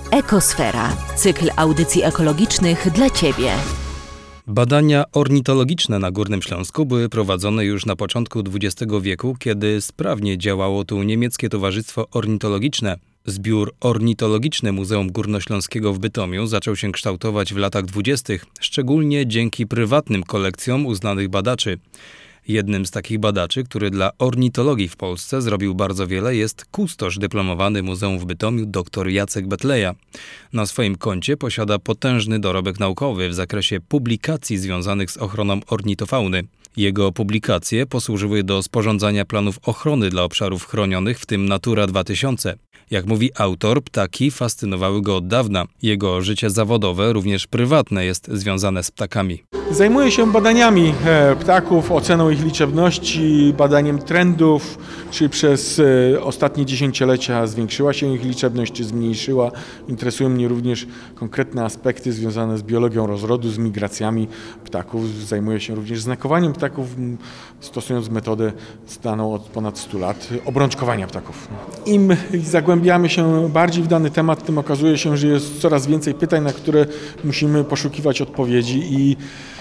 Ekosfera. Cykl audycji ekologicznych dla Ciebie. Badania ornitologiczne na Górnym Śląsku były prowadzone już na początku XX wieku, kiedy sprawnie działało tu niemieckie Towarzystwo Ornitologiczne. Zbiór ornitologiczny Muzeum Górnośląskiego w Bytomiu zaczął się kształtować w latach 20., szczególnie dzięki prywatnym kolekcjom uznanych badaczy. Jednym z takich badaczy, który dla ornitologii w Polsce zrobił bardzo wiele, jest kustosz dyplomowany Muzeum w Bytomiu dr Jacek Betleja. Na swoim koncie posiada potężny dorobek naukowy w zakresie publikacji związanych z ochroną ornitofauny. Jego publikacje posłużyły do sporządzania planów ochrony dla obszarów chronionych, w tym Natura 2000. Jak mówi autor, ptaki fascynowały go od dawna. Jego życie zawodowe, również prywatne, jest związane z ptakami. Zajmuję się badaniami ptaków, oceną ich liczebności, badaniem trendów, czy przez ostatnie dziesięciolecia zwiększyła się ich liczebność, czy zmniejszyła. Interesują mnie również konkretne aspekty związane z biologią rozrodu, z migracjami ptaków. Zajmuję się również znakowaniem ptaków, stosując metodę znaną od ponad 100 lat, obrączkowania ptaków. Im zagłębiamy się bardziej w dany temat, tym okazuje się, że jest coraz więcej pytań, na które musimy poszukiwać odpowiedzi i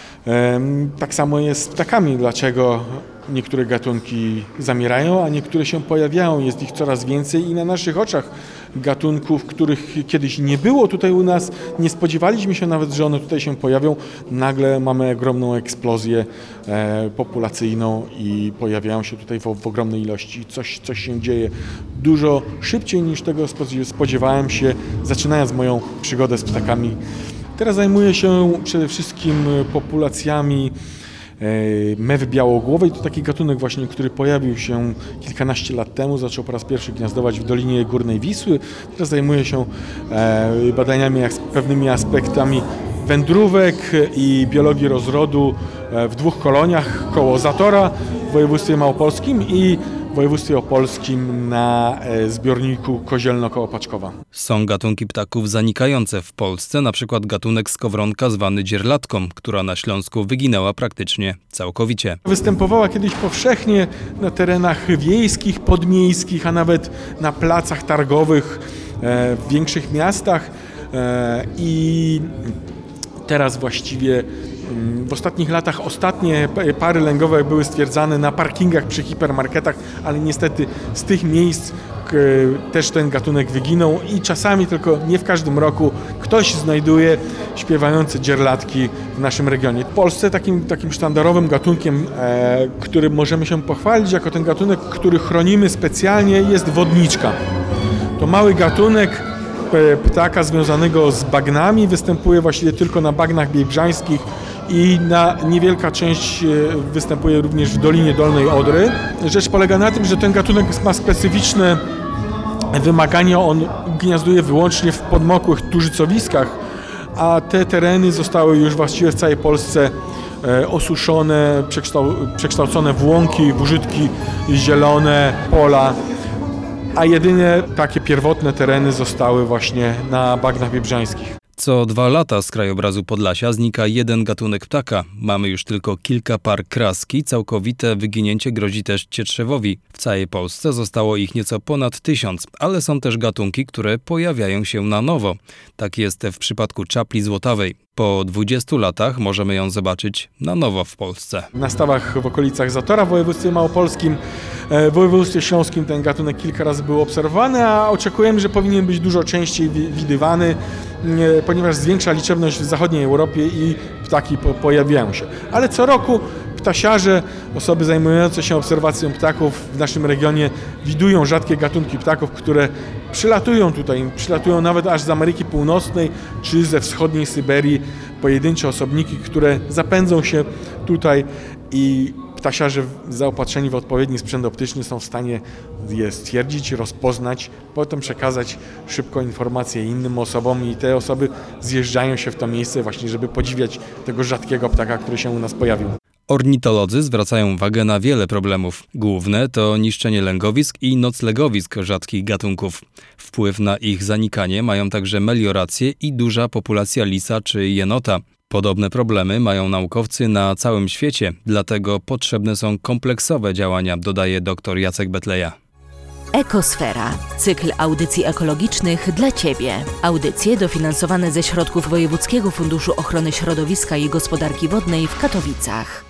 tak samo jest z ptakami. Dlaczego niektóre gatunki zamierają, a niektóre się pojawiają? Jest ich coraz więcej i na naszych oczach gatunków, których kiedyś nie było tutaj u nas, nie spodziewaliśmy się nawet, że one tutaj się pojawią. Nagle mamy ogromną eksplozję populacyjną i pojawiają się tutaj w ogromnej ilości. Coś się dzieje dużo szybciej niż tego spodziewałem się, zaczynając moją przygodę z ptakami. Teraz zajmuję się przede wszystkim populacjami mewy białogłowej. To taki gatunek właśnie, który pojawił się kilkanaście lat temu, zaczął po raz pierwszy gniazdować w Dolinie Górnej Wisły. Teraz zajmuję się badaniami pewnymi aspektami wędrówek i biologii rozrodu w 2 koloniach koło Zatora w województwie małopolskim i w województwie opolskim na zbiorniku Kozielno koło Paczkowa. Są gatunki ptaków zanikające w Polsce, na przykład gatunek skowronka zwany dzierlatką, która na Śląsku wyginęła praktycznie całkowicie. Występowała kiedyś powszechnie na terenach wiejskich, podmiejskich, a nawet na placach targowych w większych miastach i teraz właściwie w ostatnich latach ostatnie pary lęgowe były stwierdzane na parkingach przy hipermarketach, ale niestety z tych miejsc też ten gatunek wyginął i czasami, tylko nie w każdym roku, ktoś znajduje śpiewające dzierlatki w naszym regionie. W Polsce takim sztandarowym gatunkiem, którym możemy się pochwalić jako ten gatunek, który chronimy specjalnie, jest wodniczka. To mały gatunek ptaka związanego z bagnami, występuje właściwie tylko na bagnach biebrzańskich i niewielka część występuje również w Dolinie Dolnej Odry. Rzecz polega na tym, że ten gatunek ma specyficzne wymagania, on gniazduje wyłącznie w podmokłych turzycowiskach, a te tereny zostały już właściwie w całej Polsce osuszone, przekształcone w łąki, w użytki zielone, pola, a jedynie takie pierwotne tereny zostały właśnie na bagnach biebrzańskich. Co 2 lata z krajobrazu Podlasia znika jeden gatunek ptaka. Mamy już tylko kilka par kraski, całkowite wyginięcie grozi też cietrzewowi. W całej Polsce zostało ich nieco ponad 1000, ale są też gatunki, które pojawiają się na nowo. Tak jest w przypadku czapli złotawej. Po 20 latach możemy ją zobaczyć na nowo w Polsce. Na stawach w okolicach Zatora w województwie małopolskim, w województwie śląskim ten gatunek kilka razy był obserwowany, a oczekujemy, że powinien być dużo częściej widywany, ponieważ zwiększa liczebność w zachodniej Europie i ptaki pojawiają się. Ale co roku ptasiarze, osoby zajmujące się obserwacją ptaków w naszym regionie widują rzadkie gatunki ptaków, które przylatują nawet aż z Ameryki Północnej czy ze wschodniej Syberii, pojedyncze osobniki, które zapędzą się tutaj i ptasiarze zaopatrzeni w odpowiedni sprzęt optyczny są w stanie je stwierdzić, rozpoznać, potem przekazać szybko informacje innym osobom i te osoby zjeżdżają się w to miejsce właśnie, żeby podziwiać tego rzadkiego ptaka, który się u nas pojawił. Ornitolodzy zwracają uwagę na wiele problemów. Główne to niszczenie lęgowisk i noclegowisk rzadkich gatunków. Wpływ na ich zanikanie mają także melioracje i duża populacja lisa czy jenota. Podobne problemy mają naukowcy na całym świecie, dlatego potrzebne są kompleksowe działania, dodaje dr Jacek Betleja. Ekosfera. Cykl audycji ekologicznych dla Ciebie. Audycje dofinansowane ze środków Wojewódzkiego Funduszu Ochrony Środowiska i Gospodarki Wodnej w Katowicach.